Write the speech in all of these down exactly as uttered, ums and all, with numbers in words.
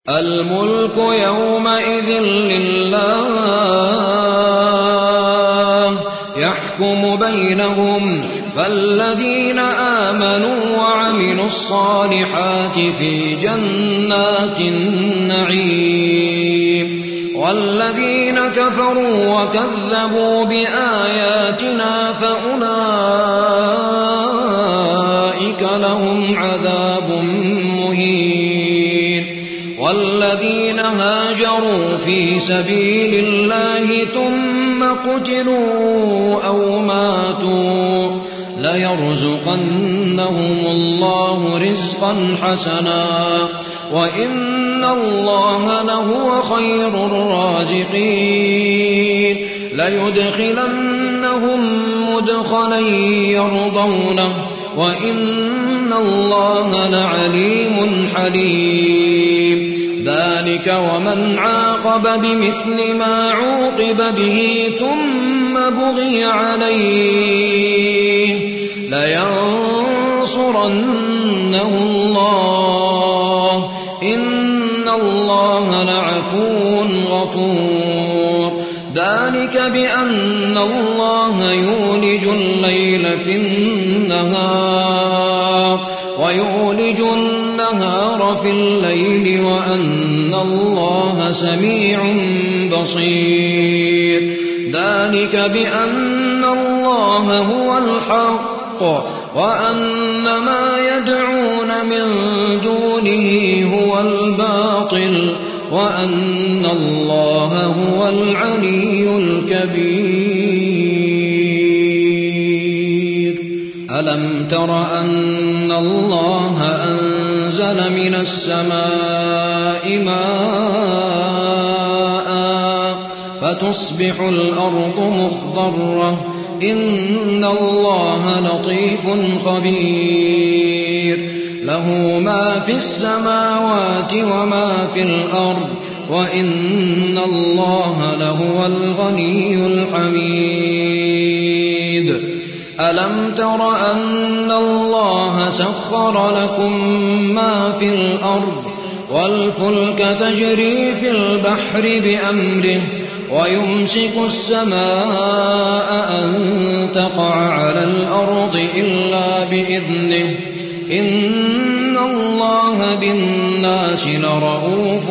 الملك يومئذ لله يحكم بينهم فالذين آمنوا وعملوا الصالحات في جنات النعيم والذين كفروا وكذبوا بآياتنا فأولئك لهم عذاب مهين والذين هاجروا في سبيل الله ثم قتلوا أو ماتوا ليرزقنهم الله رزقا حسنا وإن الله لهو خير الرازقين ليدخلنهم مدخلا يرضونه وإن الله لعليم حليم ذلك ومن عاقب بمثل ما عوقب به ثم بغي عليه لينصرنه الله إن الله لعفو غفور ذلك بأن الله يولج الليل في النهار ويولج النهار في الليل وأن الله سميع بصير ذلك بأن الله هو الحق وأن ما يدعون من دونه هو الباطل وأن الله هو العلي الكبير ألم تر أن الله أنزل من السماء ماء فتصبح الأرض مخضرة إن الله لطيف خبير له ما في السماوات وما في الأرض وإن الله لهو الغني الحميد ألم تر أن الله سخر لكم ما في الأرض والفلك تجري في البحر بأمره ويمسك السماء أن تقع على الأرض إلا بإذنه إن الله بالناس لرءوف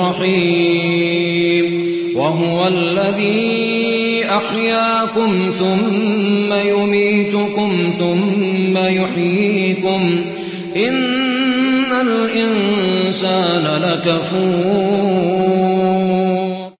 رحيم وهو الذي أحياكم ثم يميتكم ثم يحييكم إن الإنسان لكفور